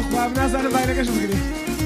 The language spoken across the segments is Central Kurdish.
خواب نازانم باینەکەشم بگری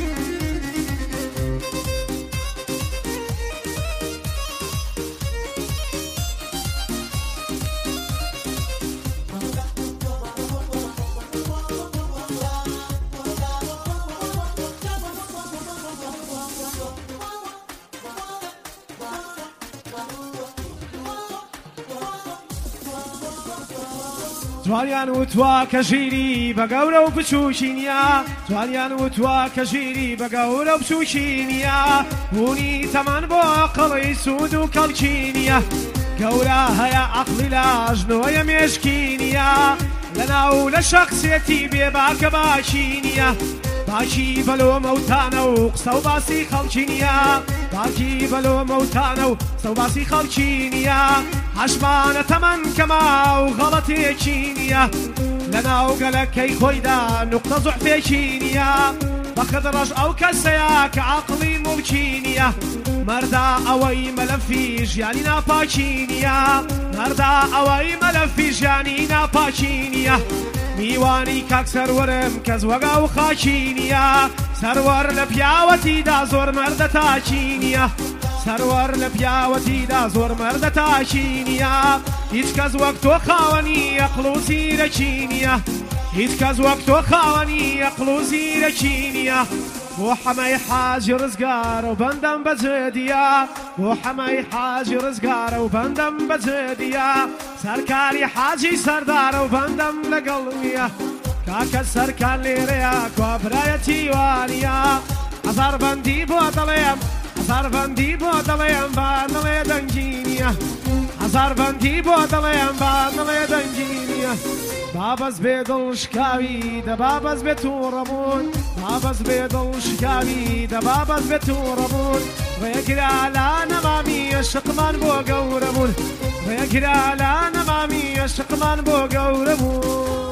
جوانیان وتوا کە ژیری بە گەورە و بچووکی نییە جوانیان وتوا کە ژیری بە گەورە و بچووکی نییە بوونی تەمان بۆ قەڵی سوود و کەڵکی نییە گەورە هەیە عەقڵی لە ژنۆیە مێشکی نییە لەناو لە شەخسێتی بێباکە باکی نییە باکی بەلۆ مەوتانە و قسە و باسی خەڵکی نییە باکی بەلۆ مەوتانە و قسە و باسی خەڵکی نییە حەشمانە تەمەن کەما و غەڵەتێکی نییە لەناو گەلەکەی خۆیدا نوقتە زوحفێکی نییە بەخدڕەش ئەو کەسەیە کە عەقڵی موڵکی نییە مەردا ئەوەی مەلەفی ژیانی ناپاکی نییە مەردا ئەوەی مەلەفی ژیانی ناپاکی نییە میوانی کاک سەروەرم کەس وەگا و خاکی نییە سەروەر لە پیاوەتیدا زۆر مەردە تاکی نییە سەروەر لە پیاوەتیدا زۆر مەردە تاکی نییە هیچ کەس وەک تۆ خاوەنی عەقڵ و زیرەکی نییە هیچ کەس وەک تۆ خاوەنی عەقڵ و زیرەکی نییە بۆ حەمەی حاجی ڕزگارە و بەندەم بەجێدیە بۆ حەمەی حاجی ڕزگارە و بەندەم بەجێدیە سەرکاری حاجی سەردارە و بەندەم لەگەڵ نییە کاکە سەرکار لێرەیە کوابرایەتی وانیە هەزار بەندی بۆ دەڵێم هەزار بەندی بۆ دەڵێم با دڵێ دەنگی نییە هەزار بەندی بۆ دەڵێم با دڵێ دەنگی نییە بابەز بێ دڵشکاوی دەبابەز بێ تووڕەبوون بابەز بێ دڵشکاوی دەبابەز بێ تووڕەبوون ڕێگرا لا نەمامی عەشقمان بۆ گەورە بوون ڕێگرا لا نەمامی عەشقمان بۆ گەورە بوون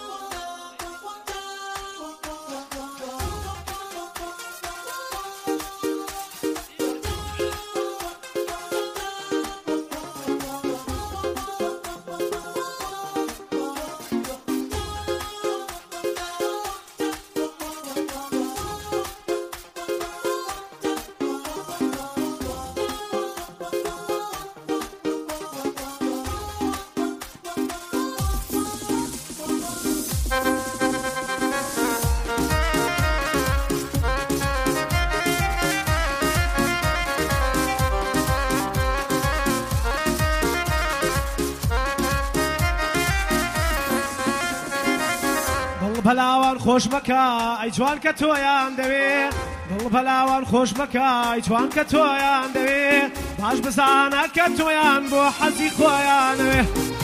بەلاوان خۆش مەکە ئەی جوان کە تۆیان دەوێ دڵ بەلاوان خۆش مەکە ئەی جوان کە تۆیان دەوێ باش بزانە کە تۆیان بۆ حەزی خۆیانەوێ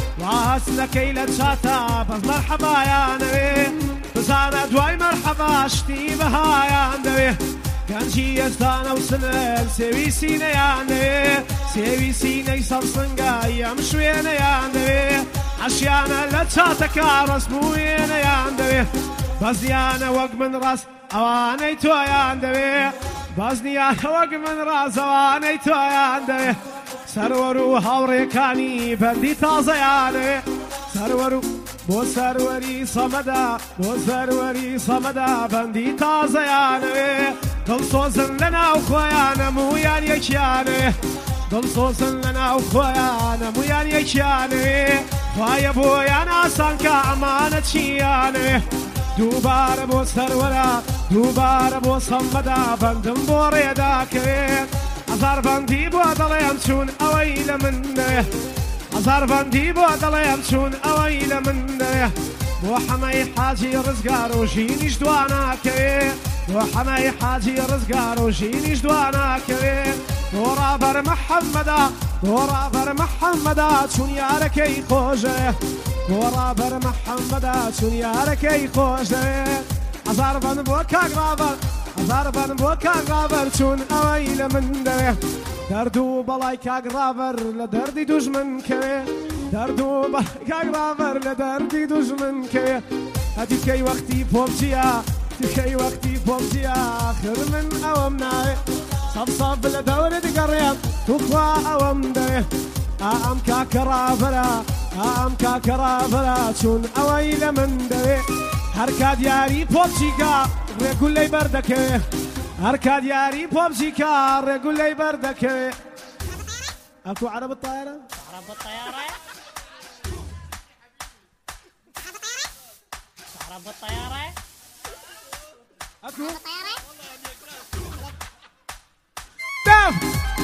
واس نەکەی لە چاتە بەس مەرحەبایانەوێ بزانە دوای مەرحەبا شتی بەهایان دەوێ گەنجی ئێستانە و سنن سێوی سینەیان دەوێ سێوی سینەی سەرسنگە ئەم شوێنەیان دەوێ عەشیانە لە چاتەکە ڕەسم و وێنەیان دەوێ بەزنیانە وەک من ڕاست ئەوانەی تۆیان دەوێ بەزنیانە وەک من ڕاست ئەوانەی تۆیان دەوێ سەروەر و هاوڕێکانی بەندی تازەیانێ سەروەر و بۆ سەروەری سەمەدا بۆ سەروەری سەمەدا بەندی تازەیانەوێ دڵسۆزن لە ناو خۆیان هەموویان یەکیانێ دڵسۆزن لە ناو خۆیان هەموویان یەکیانێ خوایە بۆیان ئاسان کە ئەمانە چیانێ دووبارە بۆ سەروەرە دووبارە بۆ سەمەدا بەندم بۆ ڕێداکەوێت هەزار بەندی بۆ دەڵێم چوون ئەوەی لە منێ هەزار بەندی بۆ دەڵێم چوون ئەوەی لە منێ بۆ حەمەی حاجی ڕزگار و ژینیش دواناکەوێ بۆ حەمەی حاجی ڕزگار و ژینیش دواناکەوێ بۆ ڕابەر مەحەممەدا بۆ ڕابەر مەحەممەدا چوون یارەکەی خۆشێ بۆ ڕابەر مەحەممەدا چوون یارەکەی خۆشێ هەزار بەند بۆ کاک ڕابەر هەزار بەند بۆ کاک ڕابەر چوون ئەوەی لە من دەوێ دەرد و بەڵای کاک ڕابەر لە دەردی دوژمن کەوێ دەرد و بەڵای کاک ڕابەر لە دەردی دوژمن کەوێ هەتیکەی وەختی پۆمچیە تکەی وەختی پۆمچیە آخر من ئەوەم ناوێ سەبسەب لە دەورت گەڕێم توخوا ئەوەم دەوێ ئەم کاکە ڕابەرە ئەم کاکە ڕابەرە چوون ئەوەی لە من دەوێ هەرکات یاری پۆبچیکە ڕێگول لەی بەردەکەوێ هەرکات یاری پۆبچیکە ڕێگول لەی بەردەکەوێ ئەکو عەرەب الطایرە عرب الطيارة عرب الطيارة ئەکو داف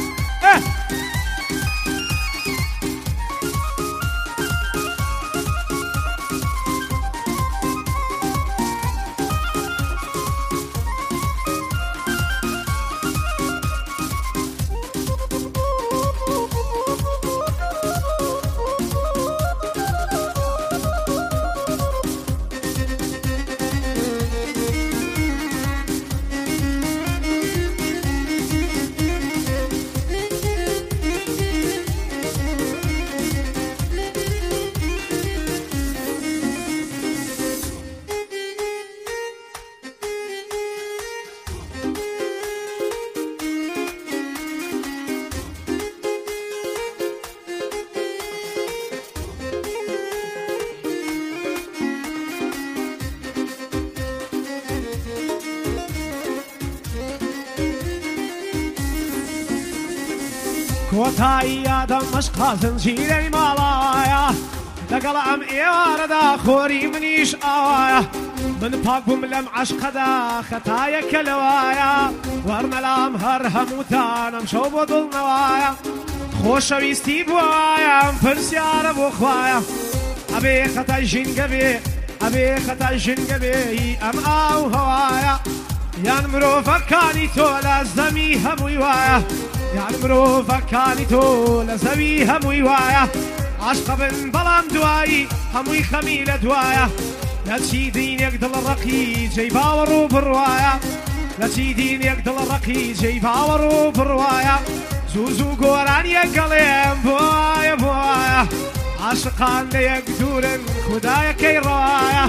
کۆتایی یادەم مەشقا زنجیرەی ماڵایە لەگەڵ ئەم ئێوارەدا خۆری منیش ئاوایە من پاک بووم لەم عەشقەدا خەتایەکە لەوایە وەرنەلام هەر هەمووتانم شەو بۆ دڵنەوایە خۆشەویستی بووایە ئەم پرسیارە بۆ خوایە ئەبێ خەتای ژینگە بێ ئەبێ خەتای ژینگە بێ ئەم ئاو هەوایە یان مرۆڤەکانی تۆ لە زەمی هەمووی وایە یان مرۆڤەکانی تۆ لە زەوی هەمووی وایە عاشق بن بەڵام دوایی هەمووی خەمی لە دوایە لە چی دینێک دڵڕەقی جێی باوەڕ و بڕوایە لە چی دینێک دڵڕەقی جێی باوەڕ و بڕوایە زوو زوو گۆرانیە گەڵێم بۆایە بۆایە عاشقان لە یەک دوورن خودایەکەی ڕایە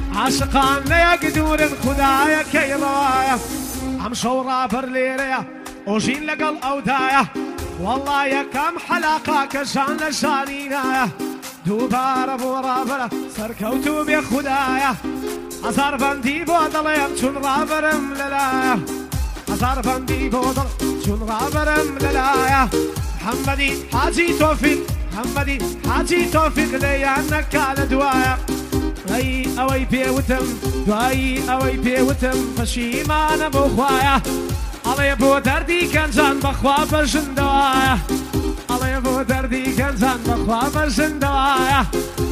عاشقان لە یەک دوورن خودایەکەی ڕایە ئەم شەو ڕابەر لێرەیە ئۆژین لەگەڵ ئەودایە وەڵڵا یەکەم حەلاقا کە ژان لە ژانی نایە دووبارە بۆ ڕابەرە سەرکەوتوو بێ خودایە هەزار بەندی بۆ دەڵێم چون ڕابەرم لەلایە هەزار بەندی بۆ دڵ چون ڕابەرم لەلایە محەممەدی حاجی تۆفیق محەممەدی حاجی تۆفیق لێیان نەکا لە دوایە دوایی ئەوەی پێوتم دوایی ئەوەی پێوتم پەشیمانە بۆ خوایە ئەڵێ بۆ دەردی گەنجان بەخوا بەژندەوایە ئەڵێ بۆ دەردی گەنجان بەخوا بەژندەوایە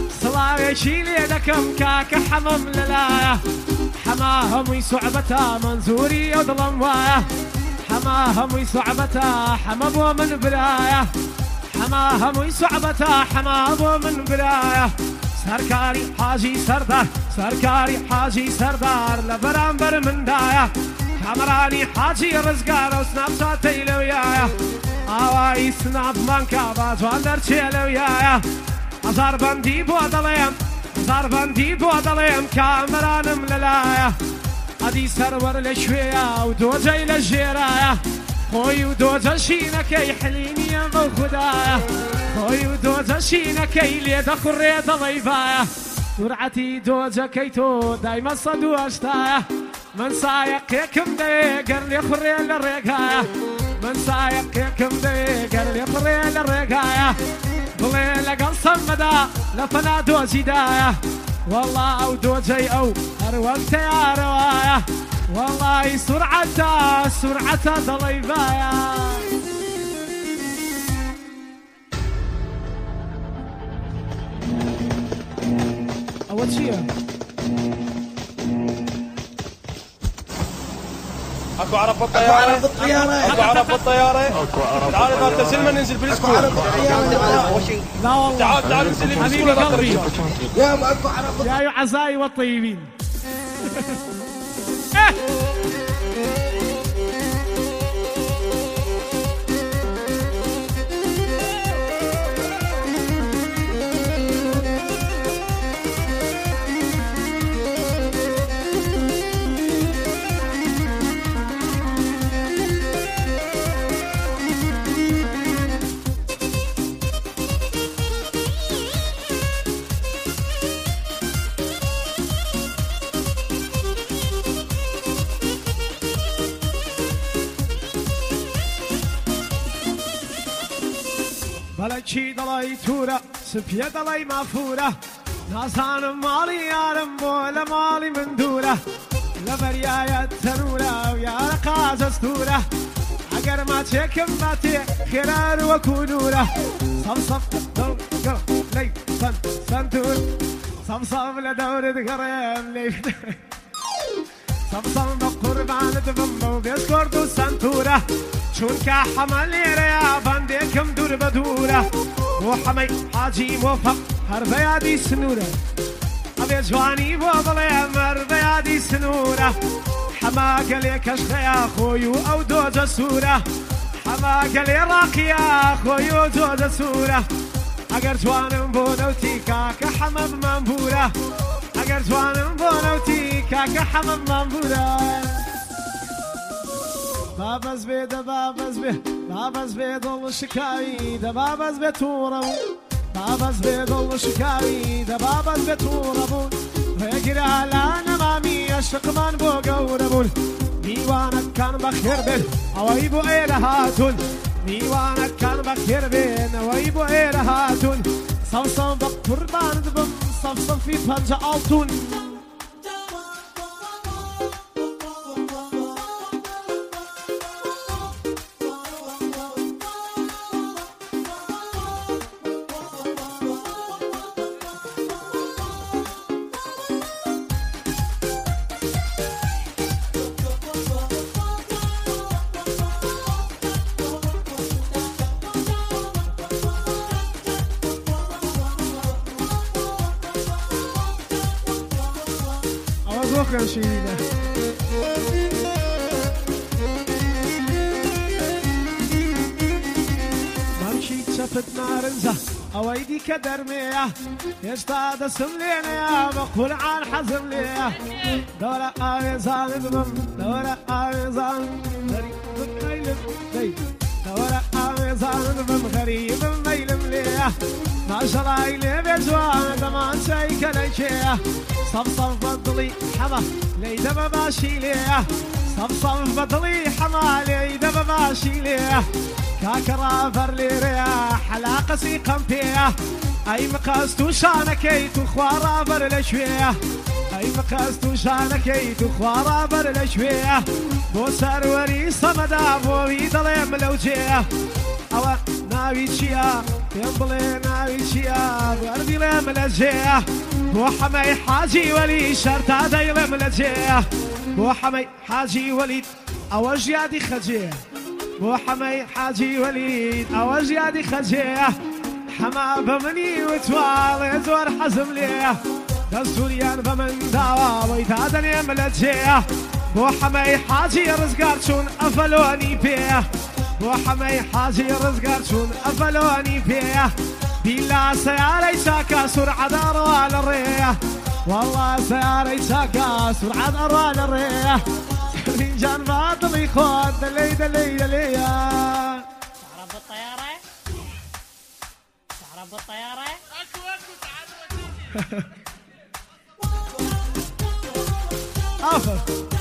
سڵاوێکی لێ دەکەم کاکە حەمەم لەلایە حەما هەمووی سوعبەتە مەنزوری ئەو دڵم وایە حەما هەمووی سوعبەتە حەمە بۆ من برایە حەما هەمووی سوعبەتە حەما بۆ من برایە سەرکاری حاجی سەردار سەرکاری حاجی سەردار لە بەرامبەر مندایە کامەرانی حاجی ڕزگارە و سناپچاتەی لەویایە ئاوایی سناپمان کا با جوان دەرچێ لەویایە هەزار بەندی بۆ دەڵێم هەزار بەندی بۆ دەڵێم کامەرانم لەلایە ئەدی سەروەر لەکوێیە و دۆجەی لە ژێرایە خۆی و دۆجە شینەکەی حلینیە بەو خودایە خۆی و دۆجە شینەکەی لێ دەخوڕێ دەڵێی بایە سورعەتی دۆجەکەی تۆ دایمە 180 من سایەقێکم دەوێ گەر لێ خوڕێ لە ڕێگایە من سایەقێکم دەوێ گەر لێ خوڕێ لە ڕێگایە بڵێ لەگەڵ سەممەدا لە پەنا دۆزیدایە وەڵڵا ئەو دۆجەی ئەو هەروەک تەیارەوایە وەڵڵای سورعەتە سورعەتە دەڵێی بایە ئەوە چییە؟ اكو عرب بالطياره اكو عرب بالطياره تعال اذا تسلم ننزل بالسكول لا والله تعال ننزل حبيبي قلبي يا اكو عرب يا عزاي والطيبين بەڵکی دەڵی تورە سپیە دەڵی مافورە نازانم ماڵی یارم بۆ لە ماڵی من دوورە لە بەریایە تەنورە و یارە قازەستورە ئەگەر ماچێکم باتێ خێرار وەکو نورە سەمسەم لەی سنتور سەمسەم لە دەورت گەڕێم لەی سەمسەم بە قوربانت بم بە و بێسکۆرد و سنتورە چونکە حەمە لێرەیە بەندێکم دوور بە دوورە بۆ حەمەی حاجی مۆفەق هەر بە یادی سنوورە ئەبێ جوانی بۆ بڵێم هەر بە یادی سنوورە حەما گەلێ کەشخەیە خۆی و ئەو دۆجە سوورە حەما گەلێ ڕاقیە خۆی و دۆجە سوورە ئەگەر جوانم بۆ نەوتی کاکە حەمە بمانبوورە ئەگەر جوانم بۆ نەوتی کاکە حەمە بمانبوورە بابەز بێ دە بابەز بێ بابەز بێ دڵ شکاوی دە بابەز بێ تووڕە بابەز بێ دڵ شکاوی دە بابەز بێ تووڕە بوون ڕێگرە لا نەمامی عەشقمان بۆ گەورە بوون میوانەکان بەخێر بێن ئەوەی بۆ ئێرە هاتوون میوانەکان بەخێر بێن ئەوەی بۆ ئێرە هاتوون سەوسەم بە قوربانت بم سەفسەفی پەنجە ئاڵتون شكرا شديدا بمشي شفت نارنزة أويدي كدرمية يشتا دسم لينا بقول عن حزم ليه دورة آويزان بمم دورة آويزان غريب ميلم ليه دورة آويزان بمم غريب ميلم ليه ما شراي لي بجوان دمان شي كليشيه صفصف بضلي حما ليدا ما ماشي ليه صفصف بضلي حما ليدا ما ماشي ليه كاكرا فرلي رياح حلاقة سيقم فيه اي مقاستو شانكيتو خوارا برلشويه اي مقاستو شانكيتو خوارا برلشويه بو سروري صمدا بو بيدلي ملوجيه او ناوي شيا ينبلي ناوي شيا وردي لي ملجيه بو حمي حاجي ولي شرطا دايل ملجيه بو حمي حاجي وليد او جيادي خجيه بو حمي حاجي وليد او جيادي خجيه حما بمني وتوالي زور حزم ليه دستوريان بمن داوا ويتادني ملجيه بو حمي حاجي رزقار شون افلوني بيه بو حمي حاجي رزقار شون افلوني بيه بلا سياري ساكا سرعة أروان الريه والله سياري ساكا سرعة أروان الريه فنجان باطل يخوض دلي دلي دلي تعرف بالطيارة؟ تعرف بالطيارة؟ أكو